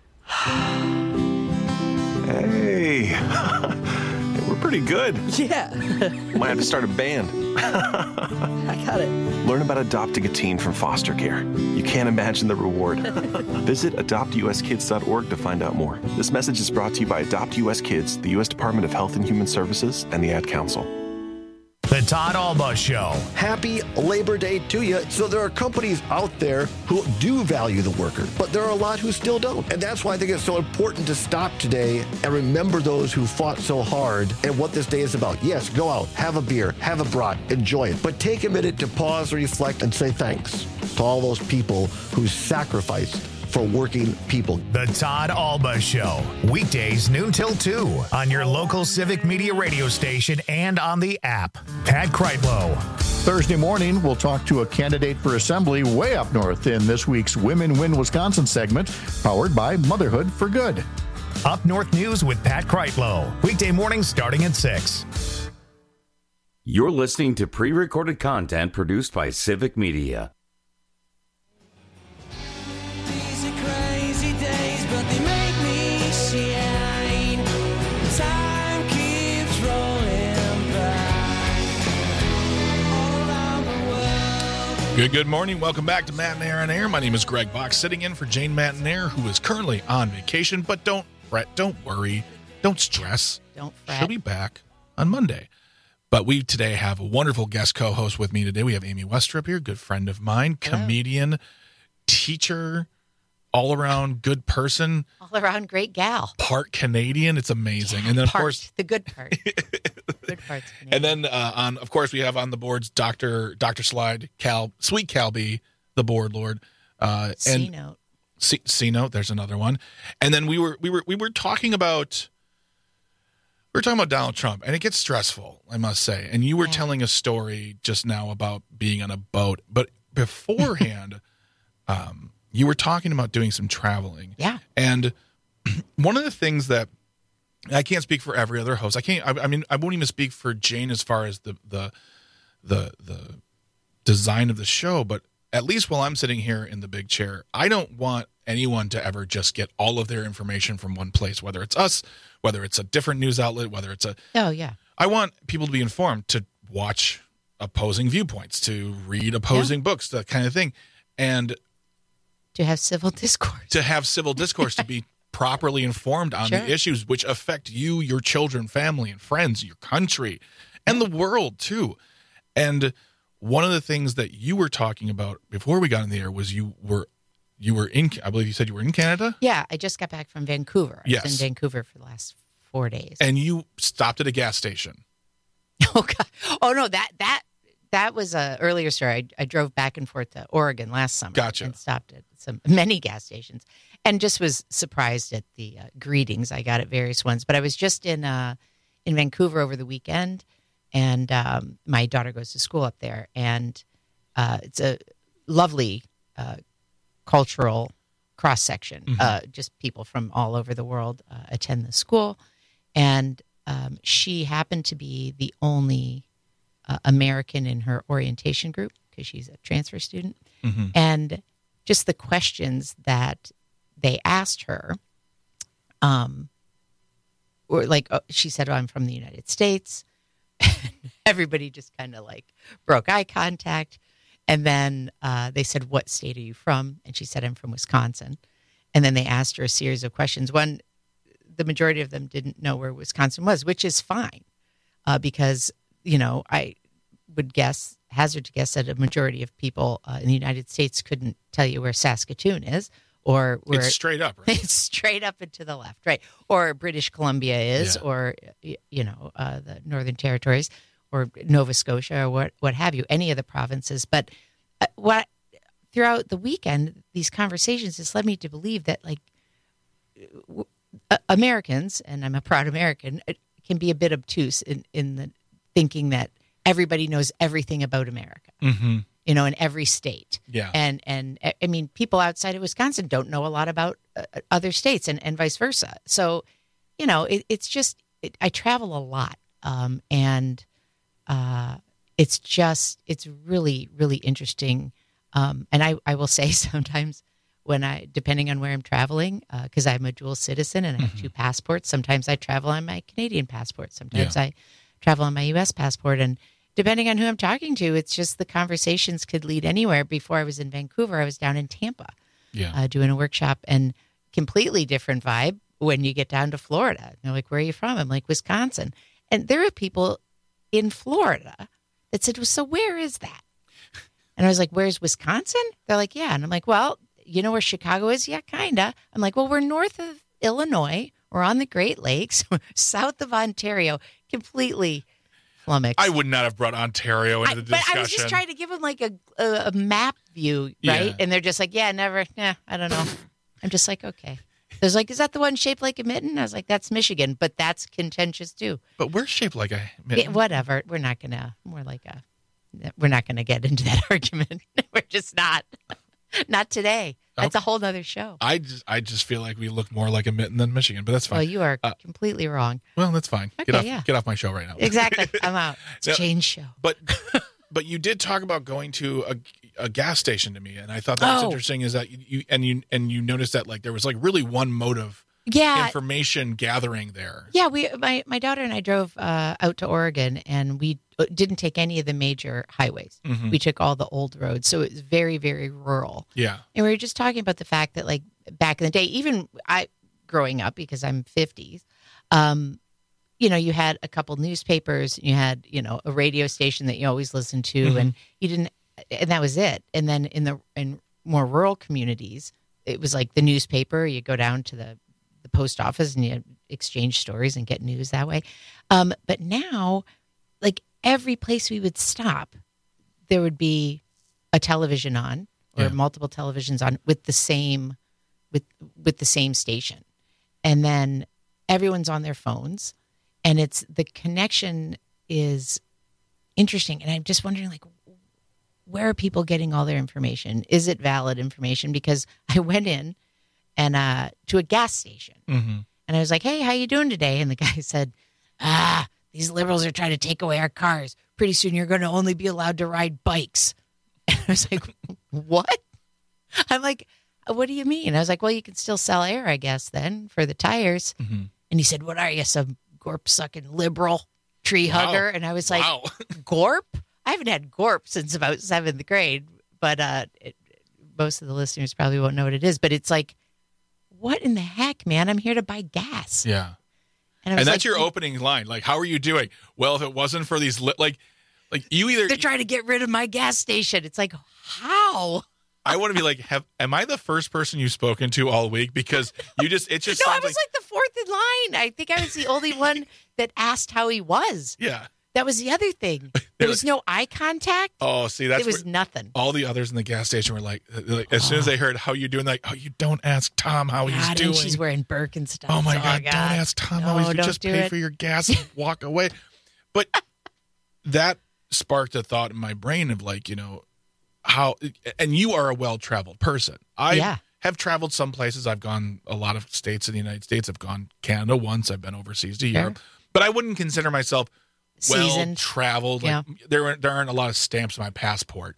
Hey, we're pretty good. Yeah. Might have to start a band. I got it. Learn about adopting a teen from foster care. You can't imagine the reward. Visit adoptuskids.org to find out more. This message is brought to you by Adopt US Kids, the U.S. Department of Health and Human Services, and the Ad Council. The Todd Alba Show. Happy Labor Day to you. So there are companies out there who do value the worker, but there are a lot who still don't. And that's why I think it's so important to stop today and remember those who fought so hard and what this day is about. Yes, go out, have a beer, have a brat, enjoy it. But take a minute to pause, reflect, and say thanks to all those people who sacrificed for working people. The Todd Alba Show. Weekdays noon till 2 on your local Civic Media radio station and on the app. Pat Kreitlow. Thursday morning, we'll talk to a candidate for assembly way up north in this week's Women Win Wisconsin segment, powered by Motherhood for Good. Up North News with Pat Kreitlow. Weekday mornings starting at 6. You're listening to pre-recorded content produced by Civic Media. Good morning. Welcome back to Matt and Aaron Air. My name is Greg Bach, sitting in for Jane Matinair, who is currently on vacation. But don't fret, don't worry, don't stress. Don't fret. She'll be back on Monday. But we today have a wonderful guest co-host with me today. We have Amy Westrup here, good friend of mine, comedian, teacher, all-around good person. All-around great gal. Part Canadian. It's amazing. And then, of course, the good part. Good part's and Canadian. then, of course, we have on the boards Dr. Slide, Sweet Cal B, the board lord. C-Note. C-Note, there's another one. And then we were talking about Donald Trump, and it gets stressful, I must say. And you were telling a story just now about being on a boat, but beforehand, you were talking about doing some traveling. Yeah. And one of the things that I can't speak for every other host. I mean, I won't even speak for Jane as far as the design of the show, but at least while I'm sitting here in the big chair, I don't want anyone to ever just get all of their information from one place, whether it's us, whether it's a different news outlet, whether it's I want people to be informed, to watch opposing viewpoints, to read opposing books, that kind of thing. And to have civil discourse. To be properly informed on the issues which affect you, your children, family, and friends, your country, and the world, too. And one of the things that you were talking about before we got in the air was you were in, I believe you said you were in Canada? Yeah, I just got back from Vancouver. I was in Vancouver for the last 4 days. And you stopped at a gas station. Oh, God. Oh, no, that was a earlier story. I drove back and forth to Oregon last summer. Gotcha. And stopped at many gas stations and just was surprised at the greetings I got at various ones. But I was just in Vancouver over the weekend, and my daughter goes to school up there. And it's a lovely cultural cross-section. Just people from all over the world attend the school. And she happened to be the only American in her orientation group because she's a transfer student. Mm-hmm. And just the questions that they asked her, were like, she said, I'm from the United States. Everybody just kind of like broke eye contact. And then they said, what state are you from? And she said, I'm from Wisconsin. And then they asked her a series of questions. One, the majority of them didn't know where Wisconsin was, which is fine because, I would hazard to guess that a majority of people in the United States couldn't tell you where Saskatoon is, or where it's straight up, right? It's straight up and to the left, right? Or British Columbia is, or the Northern Territories, or Nova Scotia, or what have you, any of the provinces. But throughout the weekend, these conversations just led me to believe that Americans, and I'm a proud American, can be a bit obtuse in the thinking that everybody knows everything about America, in every state. Yeah. And I mean, people outside of Wisconsin don't know a lot about other states and vice versa. So, it's just, I travel a lot. And it's really, really interesting. And I will say sometimes depending on where I'm traveling, because I'm a dual citizen and I have two passports, sometimes I travel on my Canadian passport. Sometimes I travel on my U.S. passport. And depending on who I'm talking to, it's just the conversations could lead anywhere. Before I was in Vancouver, I was down in Tampa doing a workshop, and completely different vibe when you get down to Florida. And they're like, where are you from? I'm like, Wisconsin. And there are people in Florida that said, well, so where is that? And I was like, where's Wisconsin? They're like, yeah. And I'm like, well, you know where Chicago is? Yeah, kind of. I'm like, well, we're north of Illinois. We're on the Great Lakes. We're south of Ontario. Completely flummoxed. I would not have brought Ontario into the discussion. But I was just trying to give them like a map view, right? Yeah. And they're just like, never. I don't know. I'm just like, okay. There's like, is that the one shaped like a mitten? I was like, that's Michigan, but that's contentious too. But we're shaped like a mitten. Whatever. We're not going to get into that argument. We're just not. Not today. That's a whole nother show. I just feel like we look more like a mitten than Michigan, but that's fine. Well, you are completely wrong. Well, that's fine. Okay, get off my show right now. Exactly. I'm out. It's Jane's show. But you did talk about going to a gas station to me, and I thought that was interesting. Is that you noticed that like there was like really one mode of information gathering there. Yeah, my daughter and I drove out to Oregon, and we didn't take any of the major highways. Mhm. We took all the old roads, so it was very, very rural. Yeah. And we were just talking about the fact that, like, back in the day, even I growing up, because I'm 50s, you had a couple newspapers, you had, a radio station that you always listened to, Mhm. and you didn't, and that was it. And then in more rural communities, it was like the newspaper. You go down to the post office and you exchange stories and get news that way. But now, like, every place we would stop, there would be a television on or multiple televisions on with the same station. And then everyone's on their phones, and the connection is interesting. And I'm just wondering, like, where are people getting all their information? Is it valid information? Because I went in and to a gas station, Mm-hmm. and I was like, "Hey, how you doing today?" And the guy said, these liberals are trying to take away our cars. Pretty soon you're going to only be allowed to ride bikes. And I was like, what? I'm like, what do you mean? I was like, well, you can still sell air, I guess, then, for the tires. Mm-hmm. And he said, what are you, some gorp-sucking liberal tree hugger? And I was like, gorp? I haven't had gorp since about 7th grade, but most of the listeners probably won't know what it is. But it's like, what in the heck, man? I'm here to buy gas. Yeah. And that's your opening line. Like, how are you doing? Well, if it wasn't for these, like you either... They're trying to get rid of my gas station. It's like, how? I want to be like, am I the first person you've spoken to all week? Because it just No, sounds I was like the fourth in line. I think I was the only one that asked how he was. Yeah. That was the other thing. There was no eye contact. Oh, see, that's it was nothing. All the others in the gas station were like as soon as they heard how you doing, like, oh, you don't ask Tom how he's doing. And she's wearing Birkenstocks. Oh my God! Don't ask Tom how he's doing. Just pay for your gas and walk away. But that sparked a thought in my brain of, like, how, and you are a well-traveled person. I have traveled some places. I've gone a lot of states in the United States. I've gone Canada once. I've been overseas to Europe. But I wouldn't consider myself well-traveled. Like, there aren't a lot of stamps on my passport.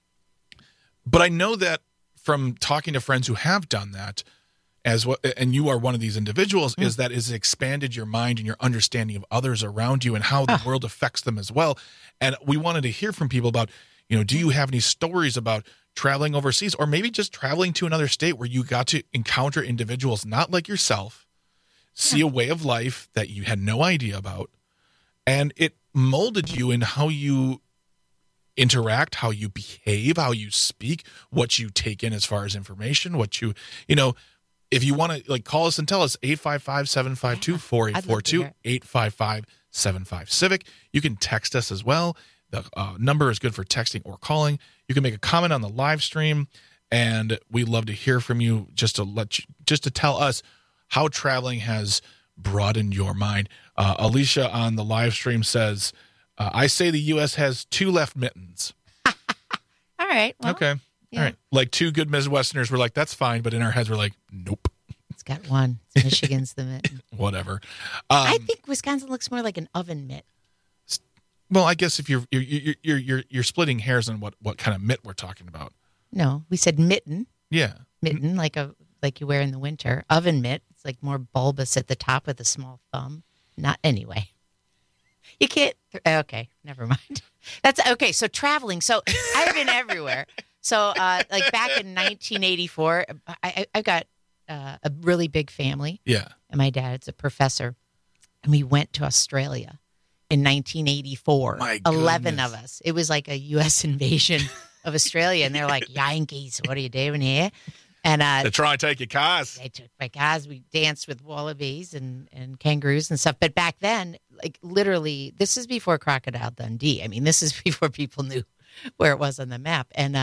But I know that from talking to friends who have done that, and you are one of these individuals, is that it's expanded your mind and your understanding of others around you and how the world affects them as well. And we wanted to hear from people about, do you have any stories about traveling overseas, or maybe just traveling to another state where you got to encounter individuals not like yourself, see a way of life that you had no idea about, and it molded you in how you interact, how you behave, how you speak, what you take in as far as information, what if you want to, like, call us and tell us, 855-752-4842, 855-75-CIVIC. You can text us as well. The number is good for texting or calling. You can make a comment on the live stream, and we love to hear from you, just to tell us how traveling has broadened your mind. Alicia on the live stream says, I say the U.S. has 2 left mittens. All right. Well, okay. Yeah. All right. Like 2 good Midwesterners were like, that's fine. But in our heads, we're like, nope. It's got one. It's Michigan's the mitt. Whatever. I think Wisconsin looks more like an oven mitt. Well, I guess if you're splitting hairs on what kind of mitt we're talking about. No, we said mitten. Yeah. Mitten, like you wear in the winter. Oven mitt. It's like more bulbous at the top with a small thumb. Not anyway. You can't. Okay, never mind. That's okay. So traveling. So I've been everywhere. So like back in 1984, I've got a really big family. Yeah. And my dad's a professor, and we went to Australia in 1984. My 11 of us. It was like a U.S. invasion of Australia, and they're like, Yankees, what are you doing here? And they try and take your cars. They took my cars. We danced with wallabies and kangaroos and stuff. But back then, like, literally, this is before Crocodile Dundee. I mean, this is before people knew where it was on the map. And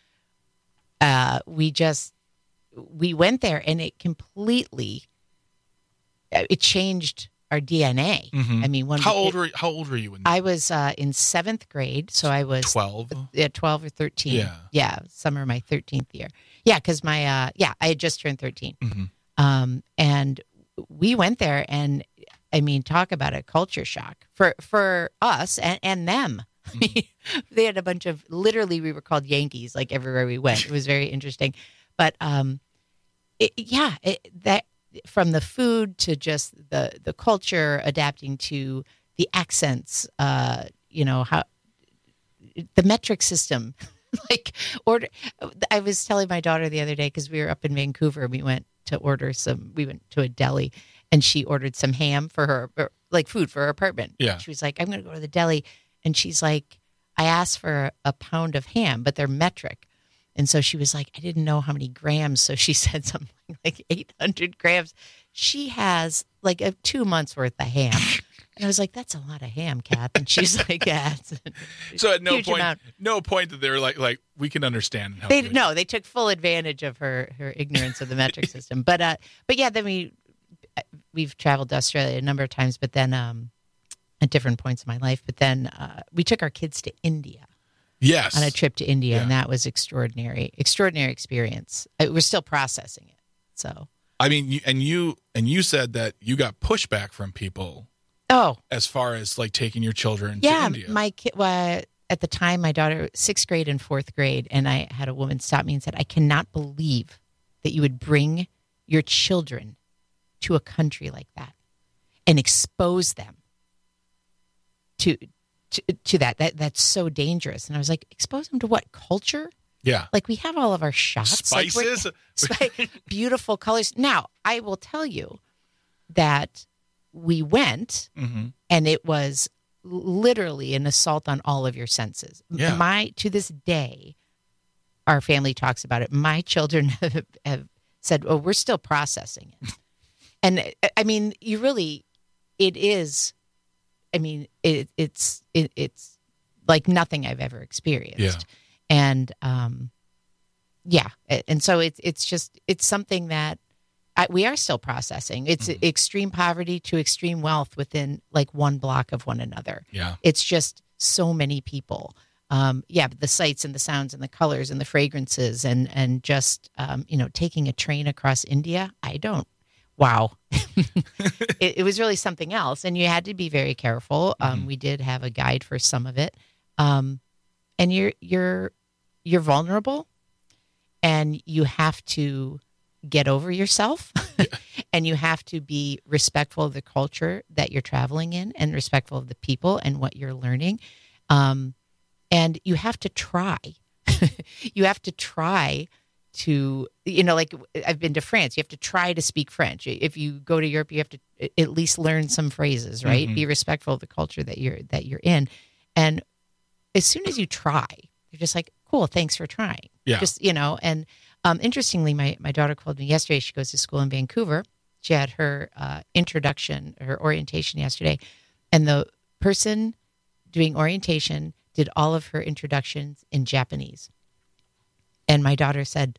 we went there, and it completely changed our DNA. Mm-hmm. I mean, how old were you? I was in 7th grade, so I was 12. Yeah, 12 or 13. Yeah, summer of my 13th year. Yeah, because I had just turned 13. Mm-hmm. And we went there, and I mean, talk about a culture shock for us and them. Mm-hmm. They had a bunch of, literally, we were called Yankees, like, everywhere we went. It was very interesting. But from the food to just the culture, adapting to the accents, how the metric system. I was telling my daughter the other day, because we were up in Vancouver, we went to a deli, and she ordered some ham for her, food for her apartment. Yeah. She was like, I'm going to go to the deli. And she's like, I asked for a pound of ham, but they're metric. And so she was like, I didn't know how many grams. So she said something like 800 grams. She has 2 months worth of ham. And I was like, that's a lot of ham, Kath. And she's like, yeah. So at no point that they were like we can understand. They took full advantage of her ignorance of the metric system. But yeah, then we've traveled to Australia a number of times, but then at different points in my life. But then we took our kids to India. Yes. On a trip to India, and that was extraordinary experience. We're still processing it. So I mean, you said that you got pushback from people. Oh, as far as taking your children to India. My kid. At the time, my daughter, 6th grade and 4th grade, and I had a woman stop me and said, "I cannot believe that you would bring your children to a country like that and expose them to that. That's so dangerous." And I was like, "Expose them to what? Culture? Yeah. We have all of our shots. Spices? Beautiful colors." Now, I will tell you that we went, and it was literally an assault on all of your senses. Yeah. To this day, our family talks about it. My children have said, "Oh, we're still processing it." And I mean, it is. I mean, it's like nothing I've ever experienced. Yeah. And and so it's something that we are still processing. It's extreme poverty to extreme wealth within one block of one another. Yeah. It's just so many people. But the sights and the sounds and the colors and the fragrances and just, taking a train across India. Wow. It was really something else. And you had to be very careful. We did have a guide for some of it. And you're vulnerable, and you have to get over yourself and you have to be respectful of the culture that you're traveling in and respectful of the people and what you're learning. And you have to try. You have to try to, I've been to France. You have to try to speak French. If you go to Europe, you have to at least learn some phrases, right? Mm-hmm. Be respectful of the culture that you're in. And as soon as you try, you're just like, cool, thanks for trying. Yeah. And interestingly, my daughter called me yesterday. She goes to school in Vancouver. She had her her orientation yesterday. And the person doing orientation did all of her introductions in Japanese. And my daughter said,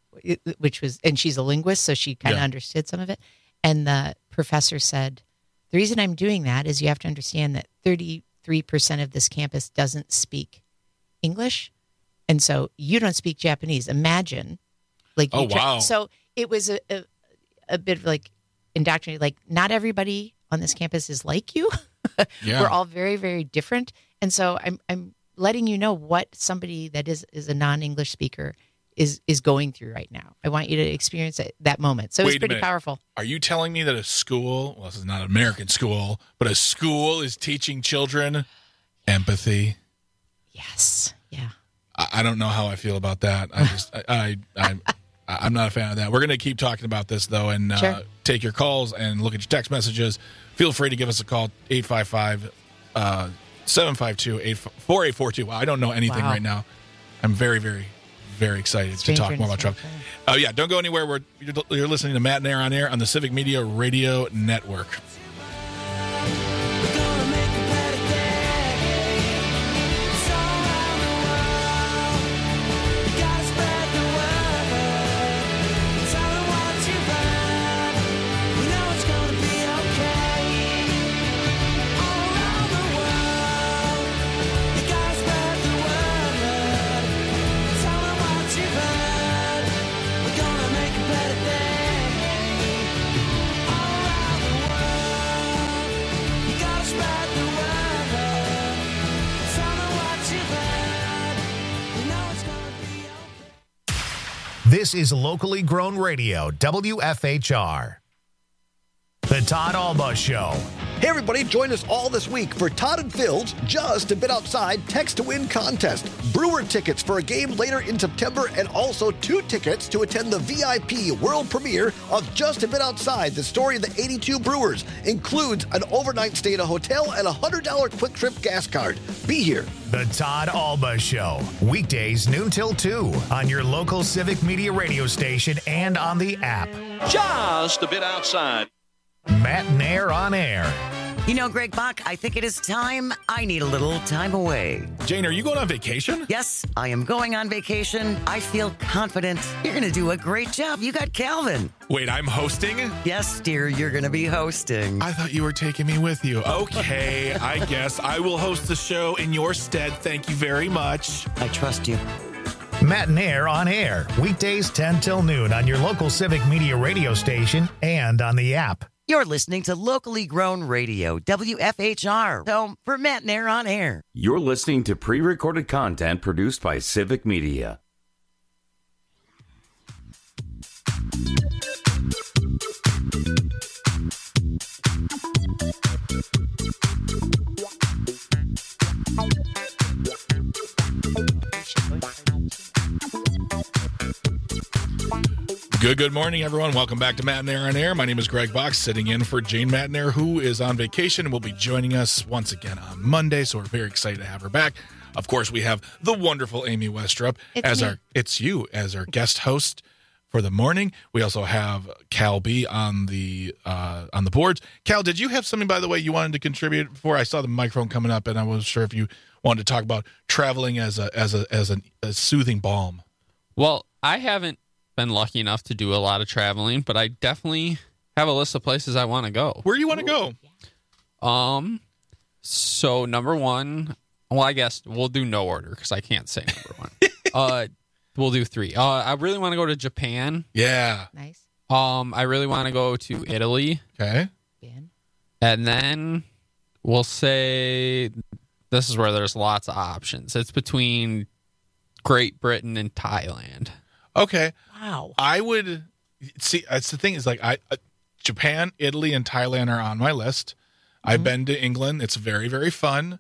and she's a linguist, so she kind of understood some of it. And the professor said, the reason I'm doing that is you have to understand that 33% of this campus doesn't speak English. And so you don't speak Japanese. Imagine. Wow. So it was a bit of indoctrinated. Not everybody on this campus is like you. Yeah. We're all very, very different. And so I'm letting you know what somebody that is a non-English speaker is going through right now. I want you to experience that moment. So it's pretty powerful. Are you telling me that a school, well, this is not an American school, but a school is teaching children empathy? Yes. Yeah. I don't know how I feel about that. I'm not a fan of that. We're going to keep talking about this, though, and take your calls and look at your text messages. Feel free to give us a call, 855-752-4842. Wow, I don't know anything right now. I'm very, very, very excited to talk more about Trump. Don't go anywhere. You're listening to Matt and Aaron on Air on the Civic Media Radio Network. This is locally grown radio, WFHR. The Todd Alba Show. Hey everybody, join us all this week for Todd and Phil's Just a Bit Outside Text to Win contest. Brewer tickets for a game later in September and also 2 tickets to attend the VIP world premiere of Just a Bit Outside, the story of the 82 Brewers. Includes an overnight stay at a hotel and a $100 quick trip gas card. Be here. The Todd Alba Show. Weekdays noon till 2 on your local Civic Media radio station and on the app. Just a Bit Outside. Matt and Air on Air. You know, Greg Bach, I think it is time. I need a little time away. Jane, are you going on vacation? Yes, I am going on vacation. I feel confident. You're going to do a great job. You got Calvin. Wait, I'm hosting? Yes, dear, you're going to be hosting. I thought you were taking me with you. Okay, I guess I will host the show in your stead. Thank you very much. I trust you. Matt and Air on Air. Weekdays 10 till noon on your local Civic Media radio station and on the app. You're listening to locally grown radio, WFHR, home for Matt and Air on Air. You're listening to pre-recorded content produced by Civic Media. Good morning, everyone. Welcome back to Matt and Air on Air. My name is Greg Bach, sitting in for Jane Matnair, who is on vacation and will be joining us once again on Monday, so we're very excited to have her back. Of course, we have the wonderful Amy Westrup as our guest host for the morning. We also have Cal B on the boards. Cal, did you have something, by the way, you wanted to contribute before? I saw the microphone coming up, and I wasn't sure if you wanted to talk about traveling as a soothing balm. Well, I haven't been lucky enough to do a lot of traveling, but I definitely have a list of places I want to go. Where do you want to go? So number one, well, I guess we'll do no order because I can't say number one. We'll do 3. I really want to go to Japan. Yeah. Nice. I really want to go to Italy. Okay. And then we'll say this is where there's lots of options. It's between Great Britain and Thailand. Okay. Wow. I would see. That's the thing is like Japan, Italy, and Thailand are on my list. Mm-hmm. I've been to England. It's very, very fun.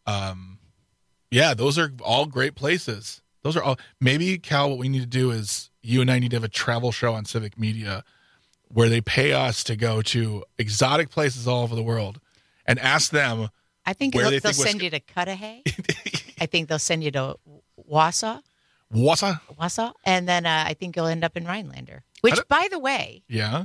Yeah, those are all great places. Those are all. Maybe Cal, what we need to do is you and I need to have a travel show on Civic Media where they pay us to go to exotic places all over the world and ask them. I think they'll send you to Cudahy. I think they'll send you to Wausau. And then I think you'll end up in Rhinelander, which, by the way,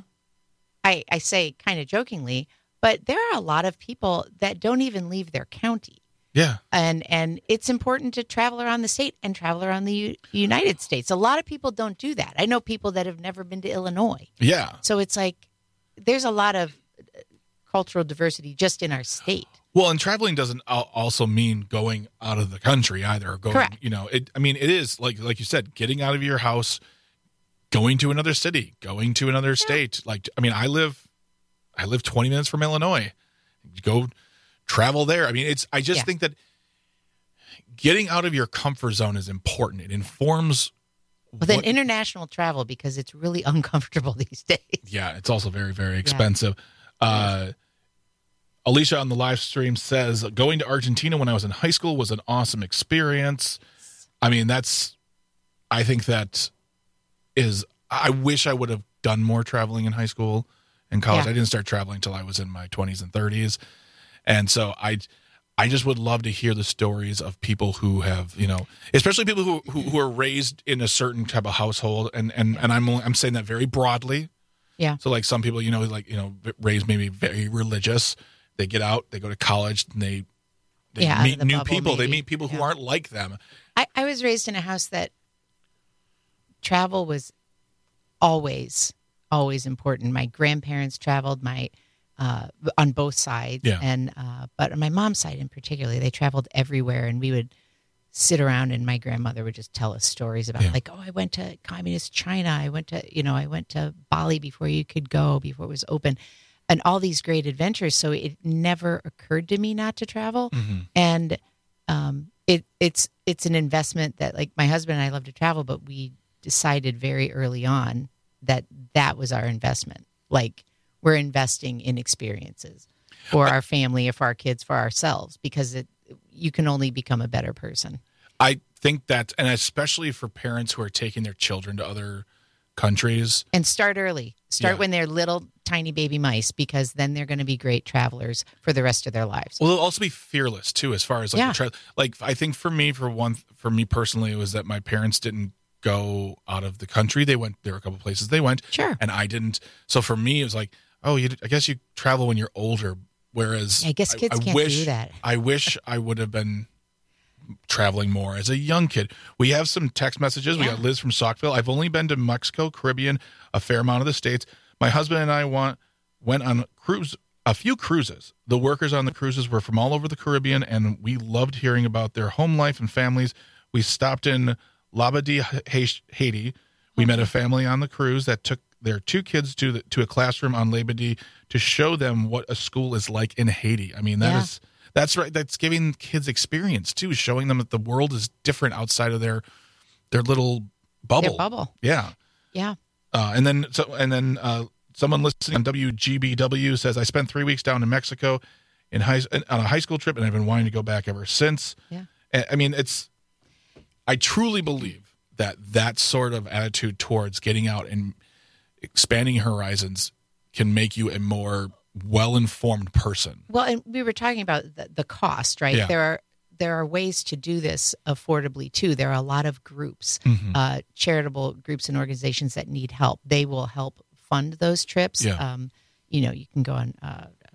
I say kind of jokingly, but there are a lot of people that don't even leave their county. Yeah. And it's important to travel around the state and travel around the United States. A lot of people don't do that. I know people that have never been to Illinois. Yeah. So it's like there's a lot of cultural diversity just in our state. Well, and traveling doesn't also mean going out of the country either. Correct. It is like you said, getting out of your house, going to another city, going to another state. I live 20 minutes from Illinois. Go travel there. I just think that getting out of your comfort zone is important. It informs. Well, then international travel, because it's really uncomfortable these days. Yeah, it's also very, very expensive. Alicia on the live stream says, going to Argentina when I was in high school was an awesome experience. I wish I would have done more traveling in high school and college. I didn't start traveling until I was in my 20s and 30s. And so I just would love to hear the stories of people who have, especially people who are raised in a certain type of household. And I'm saying that very broadly. Yeah. So like some people, raised maybe very religious. They get out, they go to college, and they meet new people. Maybe. They meet people who aren't like them. I was raised in a house that travel was always important. My grandparents traveled on both sides, but on my mom's side in particular, they traveled everywhere, and we would sit around, and my grandmother would just tell us stories about I went to communist China, I went to Bali before you could go, before it was open. And all these great adventures. So it never occurred to me not to travel. Mm-hmm. And it's an investment that, like, my husband and I love to travel, but we decided very early on that was our investment. Like, we're investing in experiences for our family, for our kids, for ourselves, because you can only become a better person. I think that, and especially for parents who are taking their children to other countries. And start early. Start when they're little tiny baby mice, because then they're going to be great travelers for the rest of their lives. Well, they'll also be fearless too, as far as I think for me personally, it was that my parents didn't go out of the country. There were a couple places they went. Sure. And I didn't. So for me, it was like, I guess you travel when you're older. Whereas I guess kids can't do that. I wish I would have been traveling more as a young kid. We have some text messages. We got Liz from Saukville. I've only been to Mexico, Caribbean, a fair amount of the States. My husband and I went on a few cruises. The workers on the cruises were from all over the Caribbean, and we loved hearing about their home life and families. We stopped in Labadee, Haiti. We met a family on the cruise that took their 2 kids to a classroom on Labadee to show them what a school is like in Haiti. I mean, that's right. That's giving kids experience too, showing them that the world is different outside of their little bubble. Their bubble. Yeah. Yeah. And then someone listening on WGBW says, I spent 3 weeks down in Mexico on a high school trip, and I've been wanting to go back ever since. Yeah. I mean, I truly believe that sort of attitude towards getting out and expanding horizons can make you a more well-informed person. Well, and we were talking about the cost, right? Yeah. There are ways to do this affordably too. There are a lot of groups, charitable groups and organizations that need help. They will help fund those trips. Yeah. You can go on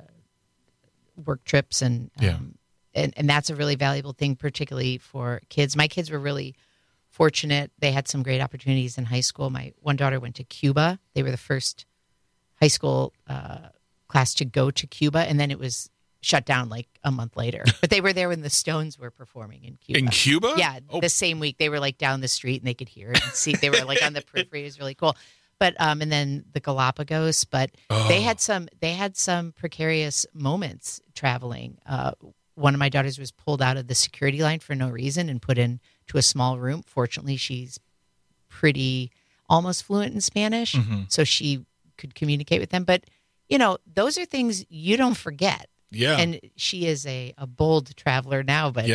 work trips and that's a really valuable thing, particularly for kids. My kids were really fortunate. They had some great opportunities in high school. My one daughter went to Cuba. They were the first high school class to go to Cuba, and then it was shut down like a month later. But they were there when the Stones were performing in Cuba. In Cuba? Yeah, the same week. They were like down the street, and they could hear it and see. They were like on the periphery. It was really cool. But and then the Galapagos. But they had some precarious moments traveling. One of my daughters was pulled out of the security line for no reason and put into a small room. Fortunately, she's pretty almost fluent in Spanish, so she could communicate with them. But those are things you don't forget. Yeah. And she is a bold traveler now, but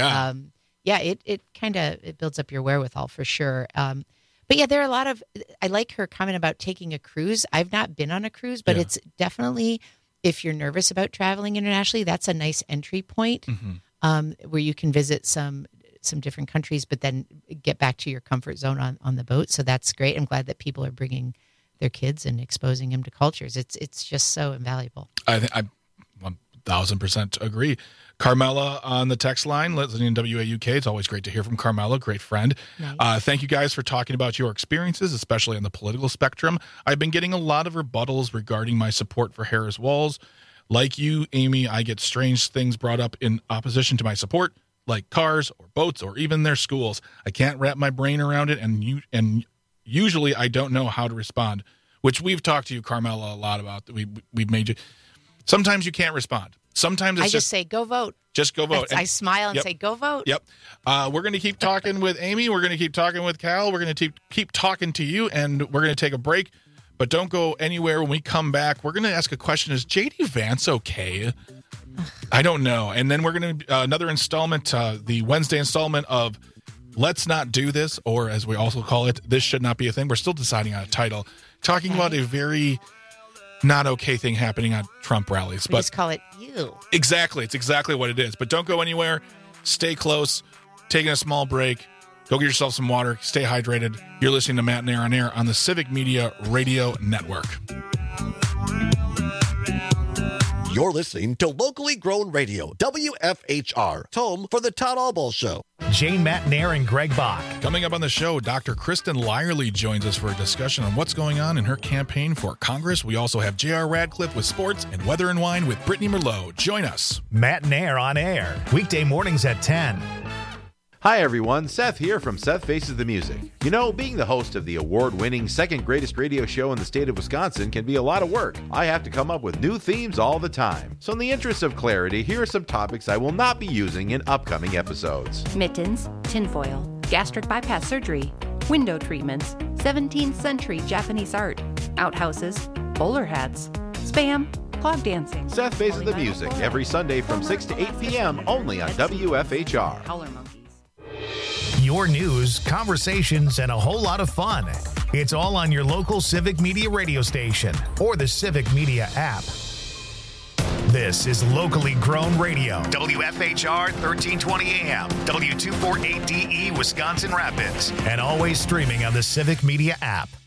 it builds up your wherewithal for sure. But yeah, there are a lot of, I like her comment about taking a cruise. I've not been on a cruise, but it's definitely, if you're nervous about traveling internationally, that's a nice entry point where you can visit some different countries, but then get back to your comfort zone on the boat. So that's great. I'm glad that people are bringing their kids and exposing them to cultures. It's just so invaluable. I 1,000% agree. Carmela on the text line, listening to WAUK. It's always great to hear from Carmela, great friend. Nice. Thank you guys for talking about your experiences, especially on the political spectrum. I've been getting a lot of rebuttals regarding my support for Harris Walz. Like you, Amy, I get strange things brought up in opposition to my support, like cars or boats or even their schools. I can't wrap my brain around it, and usually I don't know how to respond, which we've talked to you, Carmela, a lot about. We've made you. Sometimes you can't respond. Sometimes it's I just say, go vote. Just go vote. I smile and say, go vote. Yep. We're going to keep talking with Amy. We're going to keep talking with Cal. We're going to keep talking to you, and we're going to take a break. But don't go anywhere. When we come back, we're going to ask a question. Is J.D. Vance okay? I don't know. And then we're going to another installment, the Wednesday installment of Let's Not Do This, or as we also call it, This Should Not Be a Thing. We're still deciding on a title. Talking about a very not okay thing happening on Trump rallies. We just call it you. Exactly. It's exactly what it is. But don't go anywhere. Stay close. Taking a small break. Go get yourself some water. Stay hydrated. You're listening to Matt and Air on Air on the Civic Media Radio Network. You're listening to locally grown radio, WFHR, home for the Todd Albaugh Show. Jane Matnair and Greg Bach. Coming up on the show, Dr. Kristen Lyerly joins us for a discussion on what's going on in her campaign for Congress. We also have J.R. Radcliffe with sports and Weather and Wine with Brittany Merlot. Join us. Matt and Air on Air, weekday mornings at 10. Hi everyone, Seth here from Seth Faces the Music. You know, being the host of the award-winning second greatest radio show in the state of Wisconsin can be a lot of work. I have to come up with new themes all the time. So in the interest of clarity, here are some topics I will not be using in upcoming episodes. Mittens, tinfoil, gastric bypass surgery, window treatments, 17th century Japanese art, outhouses, bowler hats, Spam, clog dancing. Seth Faces the Music every Sunday from 6 to 8 p.m. only on WFHR. Howler monkeys. Your news, conversations, and a whole lot of fun. It's all on your local Civic Media radio station or the Civic Media app. This is locally grown radio. WFHR 1320 AM, W248DE, Wisconsin Rapids, and always streaming on the Civic Media app.